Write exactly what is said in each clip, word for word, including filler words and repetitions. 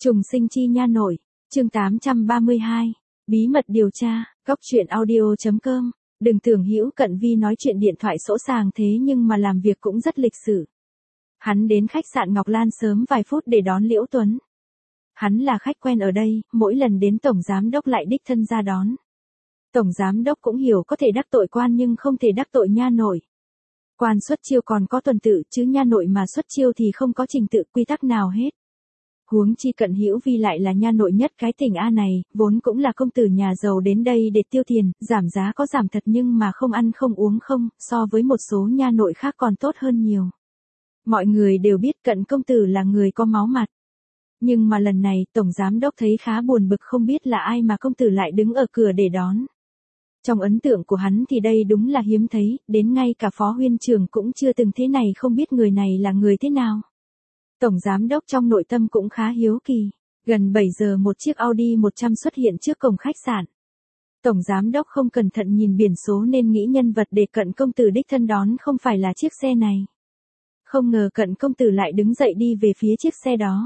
Trùng sinh chi nha nội, chương tám trăm ba mươi hai, bí mật điều tra, góc truyện audio chấm com. Đừng tưởng Hữu Cận Vi nói chuyện điện thoại sỗ sàng thế nhưng mà làm việc cũng rất lịch sự. Hắn đến khách sạn Ngọc Lan sớm vài phút để đón Liễu Tuấn. Hắn là khách quen ở đây, mỗi lần đến tổng giám đốc lại đích thân ra đón. Tổng giám đốc cũng hiểu có thể đắc tội quan nhưng không thể đắc tội nha nội. Quan xuất chiêu còn có tuần tự chứ nha nội mà xuất chiêu thì không có trình tự quy tắc nào hết. Huống chi Cận Hữu Vi lại là nha nội nhất cái tỉnh A này, vốn cũng là công tử nhà giàu đến đây để tiêu tiền, giảm giá có giảm thật nhưng mà không ăn không uống không, so với một số nha nội khác còn tốt hơn nhiều. Mọi người đều biết Cận công tử là người có máu mặt. Nhưng mà lần này tổng giám đốc thấy khá buồn bực không biết là ai mà công tử lại đứng ở cửa để đón. Trong ấn tượng của hắn thì đây đúng là hiếm thấy, đến ngay cả phó huyên trưởng cũng chưa từng thế này không biết người này là người thế nào. Tổng giám đốc trong nội tâm cũng khá hiếu kỳ. Gần bảy giờ một chiếc Audi một trăm xuất hiện trước cổng khách sạn. Tổng giám đốc không cẩn thận nhìn biển số nên nghĩ nhân vật để Cận công tử đích thân đón không phải là chiếc xe này. Không ngờ Cận công tử lại đứng dậy đi về phía chiếc xe đó.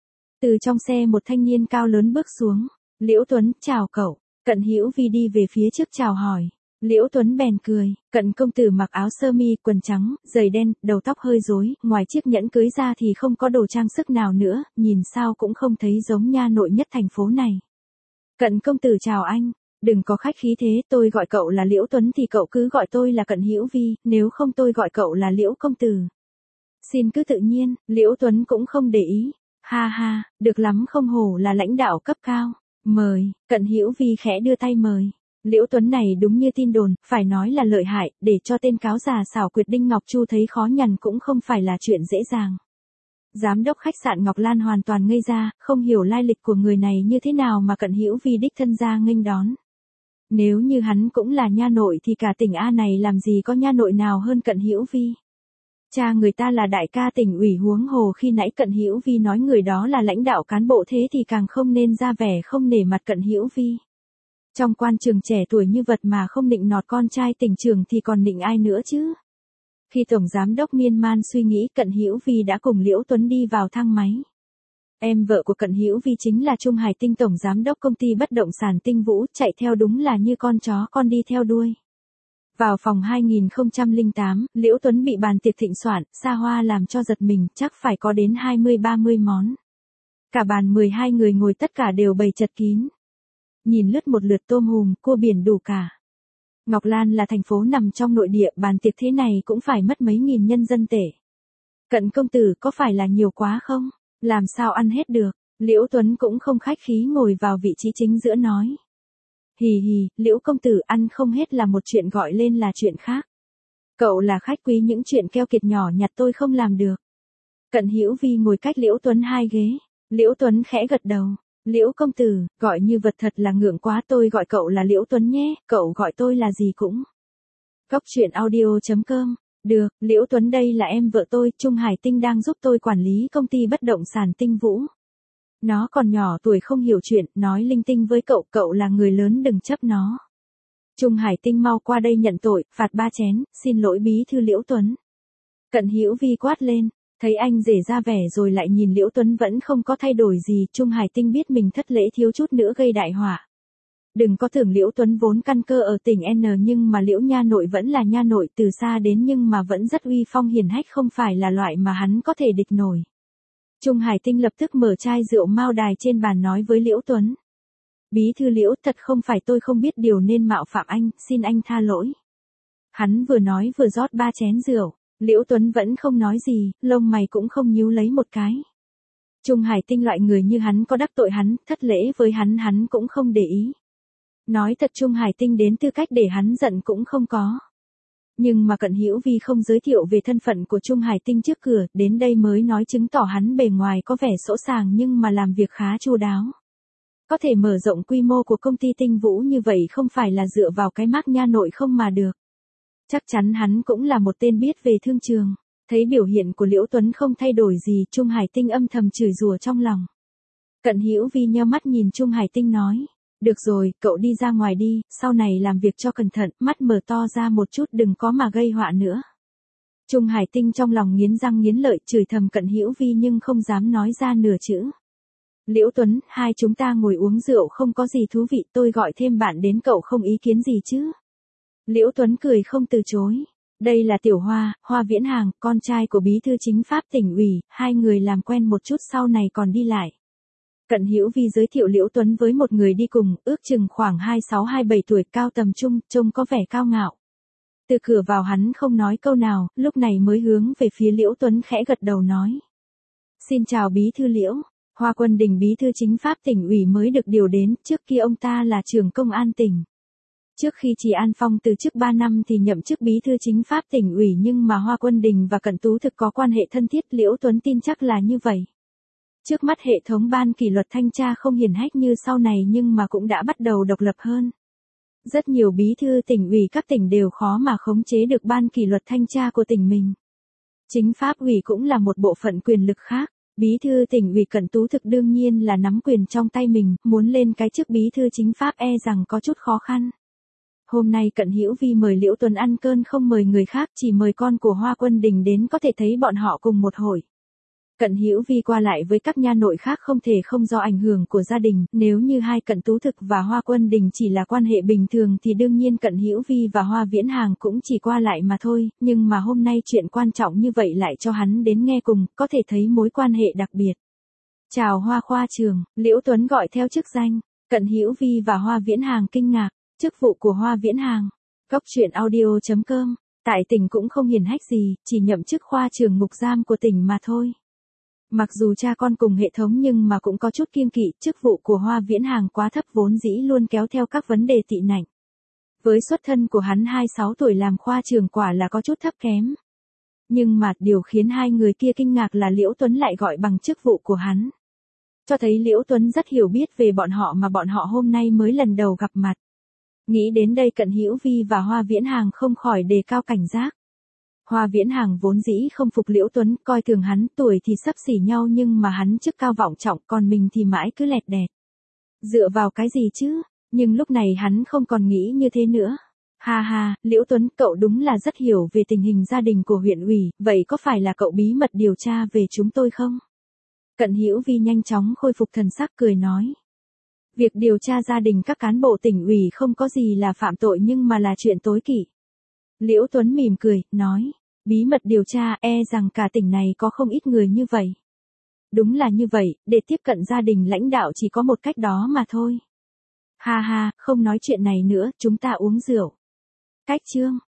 Từ trong xe một thanh niên cao lớn bước xuống. Liễu Tuấn, chào cậu. Cận Hữu Vi đi về phía trước chào hỏi. Liễu Tuấn bèn cười, Cận công tử mặc áo sơ mi, quần trắng, giày đen, đầu tóc hơi rối, ngoài chiếc nhẫn cưới ra thì không có đồ trang sức nào nữa, nhìn sao cũng không thấy giống nha nội nhất thành phố này. Cận công tử chào anh, đừng có khách khí thế, tôi gọi cậu là Liễu Tuấn thì cậu cứ gọi tôi là Cận Hữu Vi, nếu không tôi gọi cậu là Liễu công tử. Xin cứ tự nhiên, Liễu Tuấn cũng không để ý, ha ha, được lắm không hổ là lãnh đạo cấp cao, mời, Cận Hữu Vi khẽ đưa tay mời. Liễu Tuấn này đúng như tin đồn, phải nói là lợi hại, để cho tên cáo già xảo quyệt Đinh Ngọc Chu thấy khó nhằn cũng không phải là chuyện dễ dàng. Giám đốc khách sạn Ngọc Lan hoàn toàn ngây ra, không hiểu lai lịch của người này như thế nào mà Cận Hữu Vi đích thân ra nghênh đón. Nếu như hắn cũng là nha nội thì cả tỉnh A này làm gì có nha nội nào hơn Cận Hữu Vi. Cha người ta là đại ca tỉnh ủy, huống hồ khi nãy Cận Hữu Vi nói người đó là lãnh đạo cán bộ thế thì càng không nên ra vẻ không nể mặt Cận Hữu Vi. Trong quan trường trẻ tuổi như vật mà không nịnh nọt con trai tỉnh trường thì còn nịnh ai nữa chứ. Khi tổng giám đốc miên man suy nghĩ, Cận Hữu Vi đã cùng Liễu Tuấn đi vào thang máy. Em vợ của Cận Hữu Vi chính là Trung Hải Tinh, tổng giám đốc công ty bất động sản Tinh Vũ, chạy theo đúng là như con chó con đi theo đuôi. Vào phòng hai nghìn không trăm lẻ tám, Liễu Tuấn bị bàn tiệc thịnh soạn, xa hoa làm cho giật mình, chắc phải có đến hai mươi ba mươi món. Cả bàn mười hai người ngồi tất cả đều bày chật kín. Nhìn lướt một lượt tôm hùm, cua biển đủ cả. Ngọc Lan là thành phố nằm trong nội địa, bàn tiệc thế này cũng phải mất mấy nghìn nhân dân tệ. Cận công tử có phải là nhiều quá không? Làm sao ăn hết được? Liễu Tuấn cũng không khách khí ngồi vào vị trí chính giữa nói. Hì hì, Liễu công tử, ăn không hết là một chuyện, gọi lên là chuyện khác. Cậu là khách quý, những chuyện keo kiệt nhỏ nhặt tôi không làm được. Cận Hữu Vi ngồi cách Liễu Tuấn hai ghế. Liễu Tuấn khẽ gật đầu. Liễu công tử, gọi như vật thật là ngượng quá, tôi gọi cậu là Liễu Tuấn nhé, cậu gọi tôi là gì cũng. Góc truyện audio chấm com. Được, Liễu Tuấn đây là em vợ tôi, Trung Hải Tinh đang giúp tôi quản lý công ty bất động sản Tinh Vũ. Nó còn nhỏ tuổi không hiểu chuyện, nói linh tinh với cậu, cậu là người lớn đừng chấp nó. Trung Hải Tinh mau qua đây nhận tội, phạt ba chén, xin lỗi bí thư Liễu Tuấn. Cận Hữu Vi quát lên. Thấy anh rể ra vẻ rồi lại nhìn Liễu Tuấn vẫn không có thay đổi gì, Trung Hải Tinh biết mình thất lễ thiếu chút nữa gây đại họa. Đừng có tưởng Liễu Tuấn vốn căn cơ ở tỉnh N nhưng mà Liễu nha nội vẫn là nha nội, từ xa đến nhưng mà vẫn rất uy phong hiển hách, không phải là loại mà hắn có thể địch nổi. Trung Hải Tinh lập tức mở chai rượu mao đài trên bàn nói với Liễu Tuấn. Bí thư Liễu, thật không phải tôi không biết điều nên mạo phạm anh, xin anh tha lỗi. Hắn vừa nói vừa rót ba chén rượu. Liễu Tuấn vẫn không nói gì, lông mày cũng không nhíu lấy một cái. Trung Hải Tinh loại người như hắn có đắc tội hắn, thất lễ với hắn hắn cũng không để ý. Nói thật Trung Hải Tinh đến tư cách để hắn giận cũng không có. Nhưng mà Cận Hữu Vi không giới thiệu về thân phận của Trung Hải Tinh trước cửa, đến đây mới nói chứng tỏ hắn bề ngoài có vẻ sỗ sàng nhưng mà làm việc khá chu đáo. Có thể mở rộng quy mô của công ty Tinh Vũ như vậy không phải là dựa vào cái mác nha nội không mà được. Chắc chắn hắn cũng là một tên biết về thương trường. Thấy biểu hiện của Liễu Tuấn không thay đổi gì, Trung Hải Tinh âm thầm chửi rủa trong lòng. Cận Hữu Vi nheo mắt nhìn Trung Hải Tinh nói. Được rồi, cậu đi ra ngoài đi, sau này làm việc cho cẩn thận, mắt mở to ra một chút đừng có mà gây họa nữa. Trung Hải Tinh trong lòng nghiến răng nghiến lợi chửi thầm Cận Hữu Vi nhưng không dám nói ra nửa chữ. Liễu Tuấn, hai chúng ta ngồi uống rượu không có gì thú vị, tôi gọi thêm bạn đến cậu không ý kiến gì chứ? Liễu Tuấn cười không từ chối. Đây là Tiểu Hoa, Hoa Viễn Hàng, con trai của bí thư chính pháp tỉnh ủy, hai người làm quen một chút sau này còn đi lại. Cận Hữu Vi giới thiệu Liễu Tuấn với một người đi cùng, ước chừng khoảng hai sáu hai bảy tuổi, cao tầm trung, trông có vẻ cao ngạo. Từ cửa vào hắn không nói câu nào, lúc này mới hướng về phía Liễu Tuấn khẽ gật đầu nói. Xin chào bí thư Liễu, Hoa Quân Đình bí thư chính pháp tỉnh ủy mới được điều đến, trước kia ông ta là trưởng công an tỉnh. Trước khi Trì An Phong từ chức ba năm thì nhậm chức bí thư chính pháp tỉnh ủy, nhưng mà Hoa Quân Đình và Cận Tú Thực có quan hệ thân thiết, Liễu Tuấn tin chắc là như vậy. Trước mắt hệ thống ban kỷ luật thanh tra không hiển hách như sau này nhưng mà cũng đã bắt đầu độc lập hơn. Rất nhiều bí thư tỉnh ủy các tỉnh đều khó mà khống chế được ban kỷ luật thanh tra của tỉnh mình. Chính pháp ủy cũng là một bộ phận quyền lực khác. Bí thư tỉnh ủy Cận Tú Thực đương nhiên là nắm quyền trong tay mình, muốn lên cái chức bí thư chính pháp e rằng có chút khó khăn. Hôm nay Cận Hữu Vi mời Liễu Tuấn ăn cơm không mời người khác, chỉ mời con của Hoa Quân Đình đến, có thể thấy bọn họ cùng một hội. Cận Hữu Vi qua lại với các nha nội khác không thể không do ảnh hưởng của gia đình, nếu như hai Cận Tú Thực và Hoa Quân Đình chỉ là quan hệ bình thường thì đương nhiên Cận Hữu Vi và Hoa Viễn Hàng cũng chỉ qua lại mà thôi, nhưng mà hôm nay chuyện quan trọng như vậy lại cho hắn đến nghe cùng, có thể thấy mối quan hệ đặc biệt. Chào Hoa khoa trường, Liễu Tuấn gọi theo chức danh. Cận Hữu Vi và Hoa Viễn Hàng kinh ngạc, chức vụ của Hoa Viễn Hàng. Cốc truyện audio chấm com, tại tỉnh cũng không hiển hách gì, chỉ nhậm chức khoa trưởng ngục giam của tỉnh mà thôi. Mặc dù cha con cùng hệ thống nhưng mà cũng có chút kiêng kỵ, chức vụ của Hoa Viễn Hàng quá thấp vốn dĩ luôn kéo theo các vấn đề tị nạnh. Với xuất thân của hắn hai mươi sáu tuổi làm khoa trưởng quả là có chút thấp kém. Nhưng mà điều khiến hai người kia kinh ngạc là Liễu Tuấn lại gọi bằng chức vụ của hắn. Cho thấy Liễu Tuấn rất hiểu biết về bọn họ mà bọn họ hôm nay mới lần đầu gặp mặt. Nghĩ đến đây Cận Hữu Vi và Hoa Viễn Hàng không khỏi đề cao cảnh giác. Hoa Viễn Hàng vốn dĩ không phục Liễu Tuấn, coi thường hắn, tuổi thì xấp xỉ nhau nhưng mà hắn chức cao vọng trọng, còn mình thì mãi cứ lẹt đẹt. Dựa vào cái gì chứ? Nhưng lúc này hắn không còn nghĩ như thế nữa. Ha ha, Liễu Tuấn, cậu đúng là rất hiểu về tình hình gia đình của huyện ủy, vậy có phải là cậu bí mật điều tra về chúng tôi không? Cận Hữu Vi nhanh chóng khôi phục thần sắc cười nói. Việc điều tra gia đình các cán bộ tỉnh ủy không có gì là phạm tội nhưng mà là chuyện tối kỵ. Liễu Tuấn mỉm cười, nói, bí mật điều tra, e rằng cả tỉnh này có không ít người như vậy. Đúng là như vậy, để tiếp cận gia đình lãnh đạo chỉ có một cách đó mà thôi. Ha ha, không nói chuyện này nữa, chúng ta uống rượu. Cách chương.